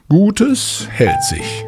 Gutes hält sich.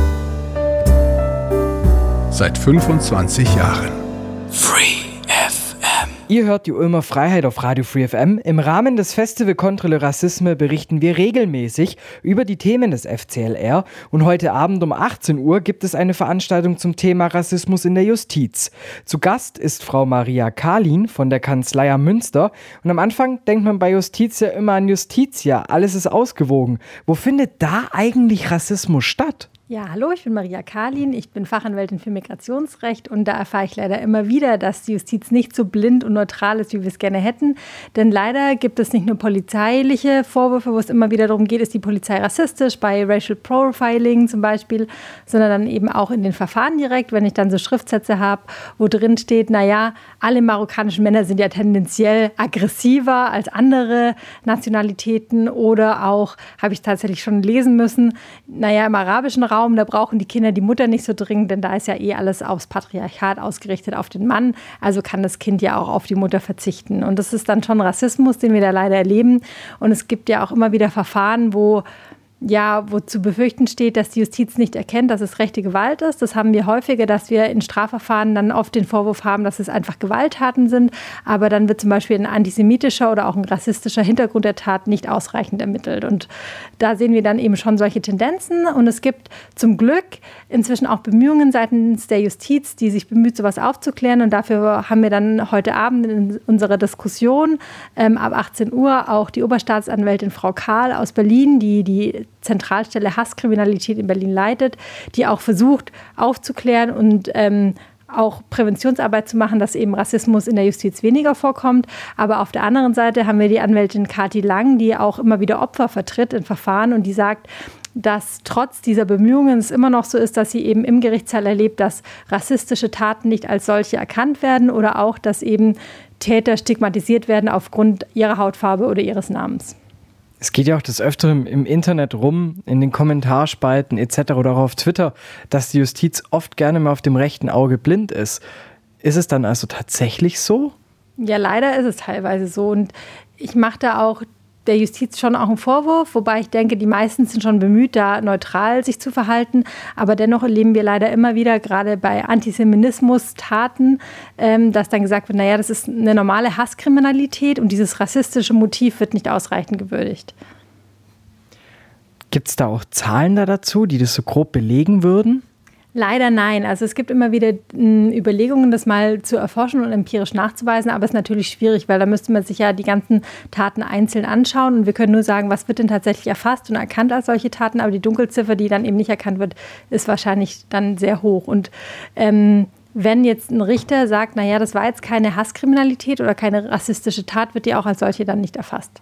Seit 25 Jahren. Free FM. Ihr hört die Ulmer Freiheit auf Radio Free FM. Im Rahmen des Festival contre le Racisme berichten wir regelmäßig über die Themen des FCLR. Und heute Abend um 18 Uhr gibt es eine Veranstaltung zum Thema Rassismus in der Justiz. Zu Gast ist Frau Maria Kalin von der Kanzlei am Münster. Und am Anfang denkt man bei Justiz ja immer an Justitia. Alles ist ausgewogen. Wo findet da eigentlich Rassismus statt? Ja, hallo, ich bin Maria Kalin, ich bin Fachanwältin für Migrationsrecht und da erfahre ich leider immer wieder, dass die Justiz nicht so blind und neutral ist, wie wir es gerne hätten. Denn leider gibt es nicht nur polizeiliche Vorwürfe, wo es immer wieder darum geht, ist die Polizei rassistisch, bei Racial Profiling zum Beispiel, sondern dann eben auch in den Verfahren direkt, wenn ich dann so Schriftsätze habe, wo drin steht, naja, alle marokkanischen Männer sind ja tendenziell aggressiver als andere Nationalitäten oder auch, habe ich tatsächlich schon lesen müssen, naja, im arabischen Raum, da brauchen die Kinder die Mutter nicht so dringend, denn da ist ja alles aufs Patriarchat ausgerichtet, auf den Mann. Also kann das Kind ja auch auf die Mutter verzichten. Und das ist dann schon Rassismus, den wir da leider erleben. Und es gibt ja auch immer wieder Verfahren, wo zu befürchten steht, dass die Justiz nicht erkennt, dass es rechte Gewalt ist. Das haben wir häufiger, dass wir in Strafverfahren dann oft den Vorwurf haben, dass es einfach Gewalttaten sind. Aber dann wird zum Beispiel ein antisemitischer oder auch ein rassistischer Hintergrund der Tat nicht ausreichend ermittelt. Und da sehen wir dann eben schon solche Tendenzen. Und es gibt zum Glück inzwischen auch Bemühungen seitens der Justiz, die sich bemüht, sowas aufzuklären. Und dafür haben wir dann heute Abend in unserer Diskussion ab 18 Uhr auch die Oberstaatsanwältin Frau Kahl aus Berlin, die Zentralstelle Hasskriminalität in Berlin leitet, die auch versucht aufzuklären und auch Präventionsarbeit zu machen, dass eben Rassismus in der Justiz weniger vorkommt. Aber auf der anderen Seite haben wir die Anwältin Kathi Lang, die auch immer wieder Opfer vertritt in Verfahren und die sagt, dass trotz dieser Bemühungen es immer noch so ist, dass sie eben im Gerichtssaal erlebt, dass rassistische Taten nicht als solche erkannt werden oder auch, dass eben Täter stigmatisiert werden aufgrund ihrer Hautfarbe oder ihres Namens. Es geht ja auch des Öfteren im Internet rum, in den Kommentarspalten etc. oder auch auf Twitter, dass die Justiz oft gerne mal auf dem rechten Auge blind ist. Ist es dann also tatsächlich so? Ja, leider ist es teilweise so. Und ich mache da auch der Justiz schon auch einen Vorwurf, wobei ich denke, die meisten sind schon bemüht, da neutral sich zu verhalten. Aber dennoch erleben wir leider immer wieder, gerade bei Antisemitismus-Taten, dass dann gesagt wird, naja, das ist eine normale Hasskriminalität und dieses rassistische Motiv wird nicht ausreichend gewürdigt. Gibt es da auch Zahlen dazu, die das so grob belegen würden? Leider nein. Also es gibt immer wieder Überlegungen, das mal zu erforschen und empirisch nachzuweisen, aber es ist natürlich schwierig, weil da müsste man sich ja die ganzen Taten einzeln anschauen und wir können nur sagen, was wird denn tatsächlich erfasst und erkannt als solche Taten, aber die Dunkelziffer, die dann eben nicht erkannt wird, ist wahrscheinlich dann sehr hoch. Und wenn jetzt ein Richter sagt, naja, das war jetzt keine Hasskriminalität oder keine rassistische Tat, wird die auch als solche dann nicht erfasst.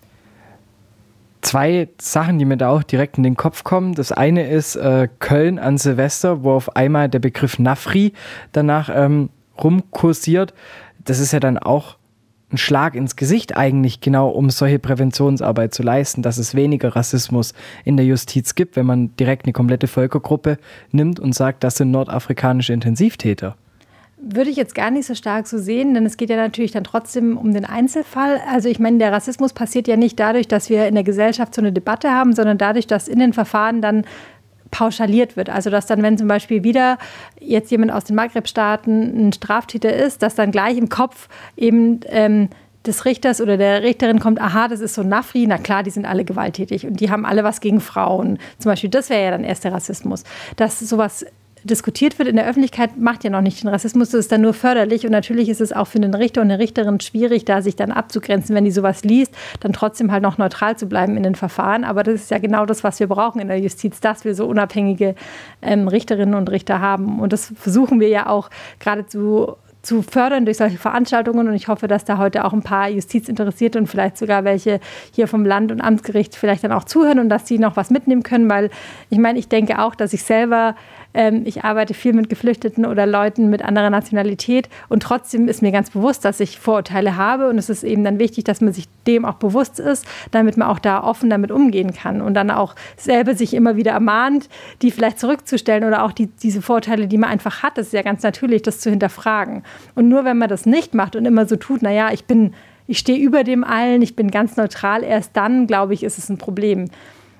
Zwei Sachen, die mir da auch direkt in den Kopf kommen. Das eine ist Köln an Silvester, wo auf einmal der Begriff Nafri danach rumkursiert. Das ist ja dann auch ein Schlag ins Gesicht eigentlich, genau um solche Präventionsarbeit zu leisten, dass es weniger Rassismus in der Justiz gibt, wenn man direkt eine komplette Völkergruppe nimmt und sagt, das sind nordafrikanische Intensivtäter. Würde ich jetzt gar nicht so stark so sehen, denn es geht ja natürlich dann trotzdem um den Einzelfall. Also ich meine, der Rassismus passiert ja nicht dadurch, dass wir in der Gesellschaft so eine Debatte haben, sondern dadurch, dass in den Verfahren dann pauschaliert wird. Also dass dann, wenn zum Beispiel wieder jetzt jemand aus den Maghreb-Staaten ein Straftäter ist, dass dann gleich im Kopf eben des Richters oder der Richterin kommt, aha, das ist so Nafri, na klar, die sind alle gewalttätig und die haben alle was gegen Frauen. Zum Beispiel, das wäre ja dann erst der Rassismus. Dass sowas diskutiert wird in der Öffentlichkeit, macht ja noch nicht den Rassismus, das ist dann nur förderlich und natürlich ist es auch für den Richter und eine Richterin schwierig, da sich dann abzugrenzen, wenn die sowas liest, dann trotzdem halt noch neutral zu bleiben in den Verfahren, aber das ist ja genau das, was wir brauchen in der Justiz, dass wir so unabhängige Richterinnen und Richter haben und das versuchen wir ja auch geradezu zu fördern durch solche Veranstaltungen und ich hoffe, dass da heute auch ein paar Justizinteressierte und vielleicht sogar welche hier vom Land- und Amtsgericht vielleicht dann auch zuhören und dass sie noch was mitnehmen können, weil ich meine, ich denke auch, dass ich selber ich arbeite viel mit Geflüchteten oder Leuten mit anderer Nationalität und trotzdem ist mir ganz bewusst, dass ich Vorurteile habe und es ist eben dann wichtig, dass man sich dem auch bewusst ist, damit man auch da offen damit umgehen kann und dann auch selber sich immer wieder ermahnt, die vielleicht zurückzustellen oder auch diese Vorurteile, die man einfach hat, das ist ja ganz natürlich, das zu hinterfragen. Und nur wenn man das nicht macht und immer so tut, naja, ich stehe über dem allen, ich bin ganz neutral, erst dann, glaube ich, ist es ein Problem.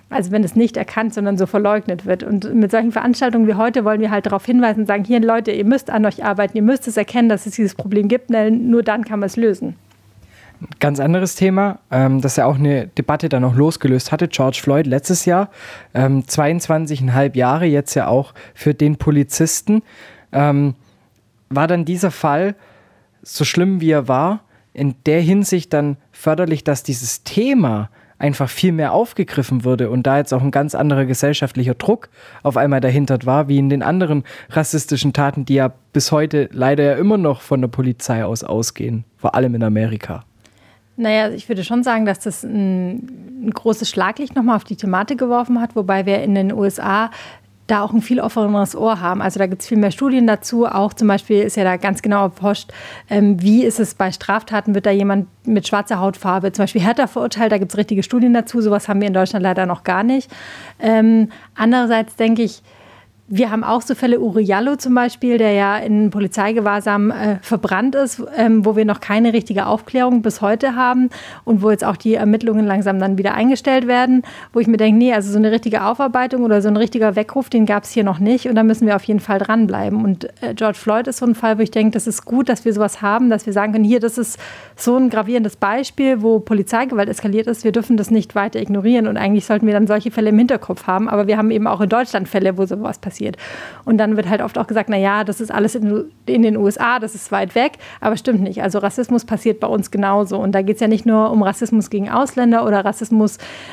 Also wenn es nicht erkannt, sondern so verleugnet wird. Und mit solchen Veranstaltungen wie heute wollen wir halt darauf hinweisen und sagen, hier Leute, ihr müsst an euch arbeiten, ihr müsst es erkennen, dass es dieses Problem gibt, denn nur dann kann man es lösen. Ganz anderes Thema, das ja auch eine Debatte dann noch losgelöst hatte. George Floyd letztes Jahr, 22,5 Jahre, jetzt ja auch für den Polizisten. War dann dieser Fall, so schlimm wie er war, in der Hinsicht dann förderlich, dass dieses Thema einfach viel mehr aufgegriffen wurde und da jetzt auch ein ganz anderer gesellschaftlicher Druck auf einmal dahinter war, wie in den anderen rassistischen Taten, die ja bis heute leider ja immer noch von der Polizei ausgehen, vor allem in Amerika. Naja, ich würde schon sagen, dass das ein großes Schlaglicht nochmal auf die Thematik geworfen hat, wobei wir in den USA da auch ein viel offeneres Ohr haben. Also da gibt es viel mehr Studien dazu. Auch zum Beispiel ist ja da ganz genau erforscht, wie ist es bei Straftaten, wird da jemand mit schwarzer Hautfarbe zum Beispiel härter verurteilt. Da gibt es richtige Studien dazu. Sowas haben wir in Deutschland leider noch gar nicht. Andererseits denke ich, wir haben auch so Fälle, Uri Jallo zum Beispiel, der ja in Polizeigewahrsam verbrannt ist, wo wir noch keine richtige Aufklärung bis heute haben und wo jetzt auch die Ermittlungen langsam dann wieder eingestellt werden, wo ich mir denke, nee, also so eine richtige Aufarbeitung oder so ein richtiger Weckruf, den gab es hier noch nicht und da müssen wir auf jeden Fall dranbleiben. Und George Floyd ist so ein Fall, wo ich denke, das ist gut, dass wir sowas haben, dass wir sagen können, hier, das ist so ein gravierendes Beispiel, wo Polizeigewalt eskaliert ist, wir dürfen das nicht weiter ignorieren und eigentlich sollten wir dann solche Fälle im Hinterkopf haben, aber wir haben eben auch in Deutschland Fälle, wo sowas passiert. Und dann wird halt oft auch gesagt, naja, das ist alles in den USA, das ist weit weg, aber stimmt nicht. Also Rassismus passiert bei uns genauso. Und da geht es ja nicht nur um Rassismus gegen Ausländer oder Rassismus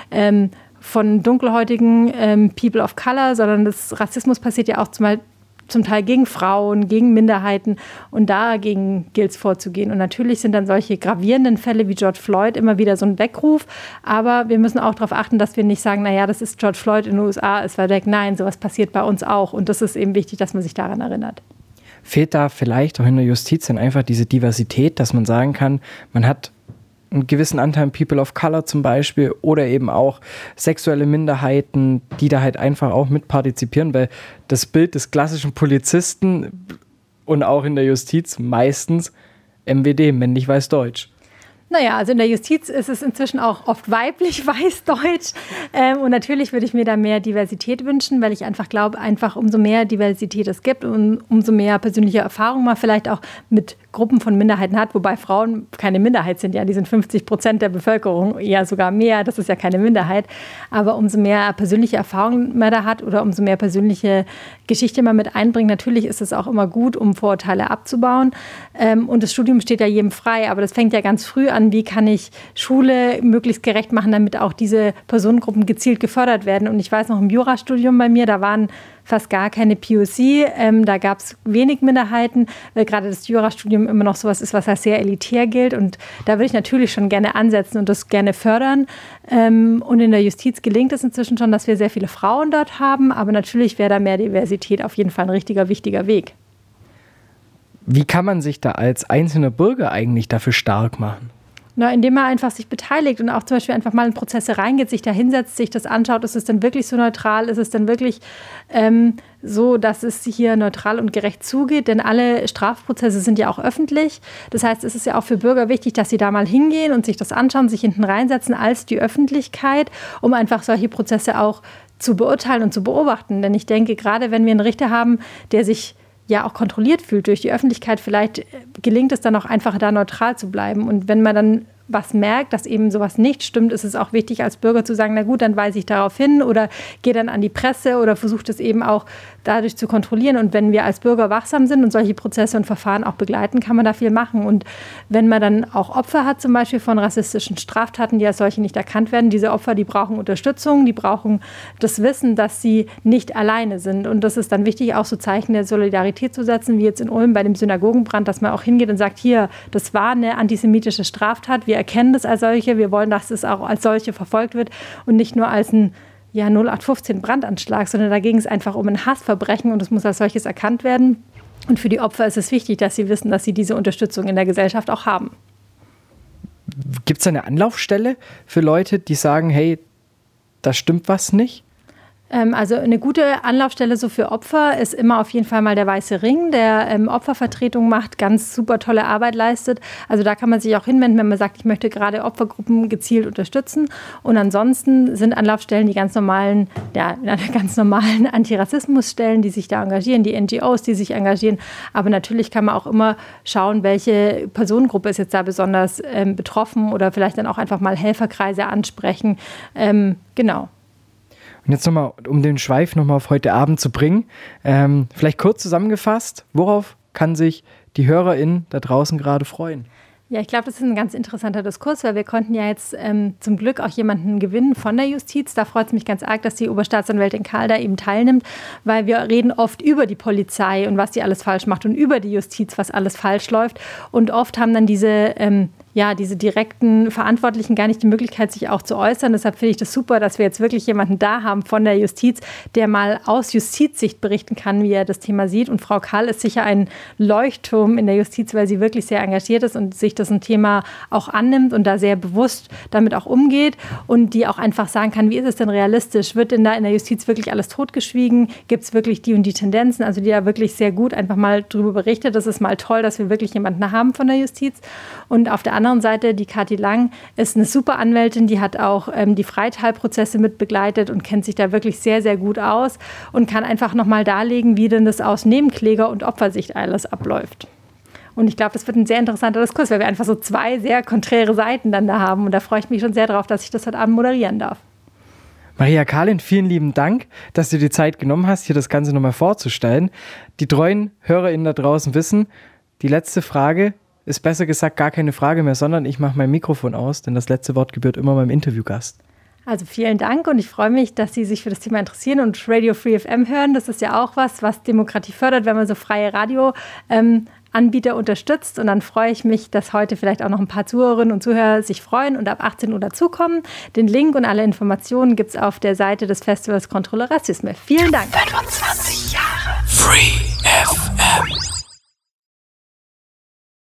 von dunkelhäutigen People of Color, sondern das Rassismus passiert ja auch zum Teil gegen Frauen, gegen Minderheiten und dagegen gilt es vorzugehen. Und natürlich sind dann solche gravierenden Fälle wie George Floyd immer wieder so ein Weckruf, aber wir müssen auch darauf achten, dass wir nicht sagen, naja, das ist George Floyd in den USA, ist weit weg. Nein, sowas passiert bei uns auch und das ist eben wichtig, dass man sich daran erinnert. Fehlt da vielleicht auch in der Justiz dann einfach diese Diversität, dass man sagen kann, man hat einen gewissen Anteil People of Color zum Beispiel oder eben auch sexuelle Minderheiten, die da halt einfach auch mitpartizipieren, weil das Bild des klassischen Polizisten und auch in der Justiz meistens MWD, männlich weiß Deutsch. Naja, also in der Justiz ist es inzwischen auch oft weiblich, weiß-deutsch. Und natürlich würde ich mir da mehr Diversität wünschen, weil ich einfach glaube, umso mehr Diversität es gibt und umso mehr persönliche Erfahrung man vielleicht auch mit Gruppen von Minderheiten hat, wobei Frauen keine Minderheit sind, ja, die sind 50% der Bevölkerung, eher sogar mehr, das ist ja keine Minderheit, aber umso mehr persönliche Erfahrung man da hat oder umso mehr persönliche Geschichte man mit einbringt, natürlich ist es auch immer gut, um Vorurteile abzubauen und das Studium steht ja jedem frei, aber das fängt ja ganz früh an, wie kann ich Schule möglichst gerecht machen, damit auch diese Personengruppen gezielt gefördert werden und ich weiß noch im Jurastudium bei mir, da waren fast gar keine POC, da gab es wenig Minderheiten, weil gerade das Jurastudium immer noch sowas ist, was als sehr elitär gilt und da würde ich natürlich schon gerne ansetzen und das gerne fördern und in der Justiz gelingt es inzwischen schon, dass wir sehr viele Frauen dort haben, aber natürlich wäre da mehr Diversität auf jeden Fall ein richtiger, wichtiger Weg. Wie kann man sich da als einzelner Bürger eigentlich dafür stark machen? Na, indem man einfach sich beteiligt und auch zum Beispiel einfach mal in Prozesse reingeht, sich da hinsetzt, sich das anschaut, ist es denn wirklich so neutral, ist es denn wirklich so, dass es hier neutral und gerecht zugeht, denn alle Strafprozesse sind ja auch öffentlich. Das heißt, es ist ja auch für Bürger wichtig, dass sie da mal hingehen und sich das anschauen, sich hinten reinsetzen als die Öffentlichkeit, um einfach solche Prozesse auch zu beurteilen und zu beobachten. Denn ich denke, gerade wenn wir einen Richter haben, der sich ja auch kontrolliert fühlt durch die Öffentlichkeit, vielleicht gelingt es dann auch einfach, da neutral zu bleiben. Und wenn man dann was merkt, dass eben sowas nicht stimmt, ist es auch wichtig als Bürger zu sagen, na gut, dann weise ich darauf hin oder gehe dann an die Presse oder versuche es eben auch dadurch zu kontrollieren. Und wenn wir als Bürger wachsam sind und solche Prozesse und Verfahren auch begleiten, kann man da viel machen. Und wenn man dann auch Opfer hat, zum Beispiel von rassistischen Straftaten, die als solche nicht erkannt werden, diese Opfer, die brauchen Unterstützung, die brauchen das Wissen, dass sie nicht alleine sind. Und das ist dann wichtig, auch so Zeichen der Solidarität zu setzen, wie jetzt in Ulm bei dem Synagogenbrand, dass man auch hingeht und sagt, hier, das war eine antisemitische Straftat, wir erkennen das als solche, wir wollen, dass es auch als solche verfolgt wird und nicht nur als ein 0815 Brandanschlag, sondern da ging es einfach um ein Hassverbrechen und es muss als solches erkannt werden. Und für die Opfer ist es wichtig, dass sie wissen, dass sie diese Unterstützung in der Gesellschaft auch haben. Gibt es eine Anlaufstelle für Leute, die sagen, hey, da stimmt was nicht? Also eine gute Anlaufstelle so für Opfer ist immer auf jeden Fall mal der Weiße Ring, der Opfervertretung macht, ganz super tolle Arbeit leistet. Also da kann man sich auch hinwenden, wenn man sagt, ich möchte gerade Opfergruppen gezielt unterstützen. Und ansonsten sind Anlaufstellen die ganz normalen Antirassismusstellen, die sich da engagieren, die NGOs, die sich engagieren. Aber natürlich kann man auch immer schauen, welche Personengruppe ist jetzt da besonders betroffen oder vielleicht dann auch einfach mal Helferkreise ansprechen. Genau. Und jetzt nochmal, um den Schweif nochmal auf heute Abend zu bringen, vielleicht kurz zusammengefasst, worauf kann sich die HörerInnen da draußen gerade freuen? Ja, ich glaube, das ist ein ganz interessanter Diskurs, weil wir konnten ja jetzt zum Glück auch jemanden gewinnen von der Justiz. Da freut es mich ganz arg, dass die Oberstaatsanwältin Karl da eben teilnimmt, weil wir reden oft über die Polizei und was die alles falsch macht und über die Justiz, was alles falsch läuft. Und oft haben dann diese direkten Verantwortlichen gar nicht die Möglichkeit, sich auch zu äußern. Deshalb finde ich das super, dass wir jetzt wirklich jemanden da haben von der Justiz, der mal aus Justizsicht berichten kann, wie er das Thema sieht. Und Frau Karl ist sicher ein Leuchtturm in der Justiz, weil sie wirklich sehr engagiert ist und sich das ein Thema auch annimmt und da sehr bewusst damit auch umgeht und die auch einfach sagen kann, wie ist es denn realistisch? Wird denn da in der Justiz wirklich alles totgeschwiegen? Gibt es wirklich die und die Tendenzen? Also die da wirklich sehr gut einfach mal drüber berichtet. Das ist mal toll, dass wir wirklich jemanden haben von der Justiz. Und auf der anderen Seite, die Kathi Lang ist eine super Anwältin, die hat auch die Freitalprozesse mit begleitet und kennt sich da wirklich sehr, sehr gut aus und kann einfach nochmal darlegen, wie denn das aus Nebenkläger- und Opfersicht alles abläuft. Und ich glaube, das wird ein sehr interessanter Diskurs, weil wir einfach so zwei sehr konträre Seiten dann da haben. Und da freue ich mich schon sehr drauf, dass ich das heute Abend moderieren darf. Maria Karlin, vielen lieben Dank, dass du dir die Zeit genommen hast, hier das Ganze nochmal vorzustellen. Die treuen HörerInnen da draußen wissen, die letzte Frage ist besser gesagt gar keine Frage mehr, sondern ich mache mein Mikrofon aus, denn das letzte Wort gebührt immer meinem Interviewgast. Also vielen Dank und ich freue mich, dass Sie sich für das Thema interessieren und Radio Free FM hören. Das ist ja auch was Demokratie fördert, wenn man so freie Radioanbieter unterstützt. Und dann freue ich mich, dass heute vielleicht auch noch ein paar Zuhörerinnen und Zuhörer sich freuen und ab 18 Uhr dazukommen. Den Link und alle Informationen gibt es auf der Seite des Festivals Contre le Racisme. Vielen Dank. 25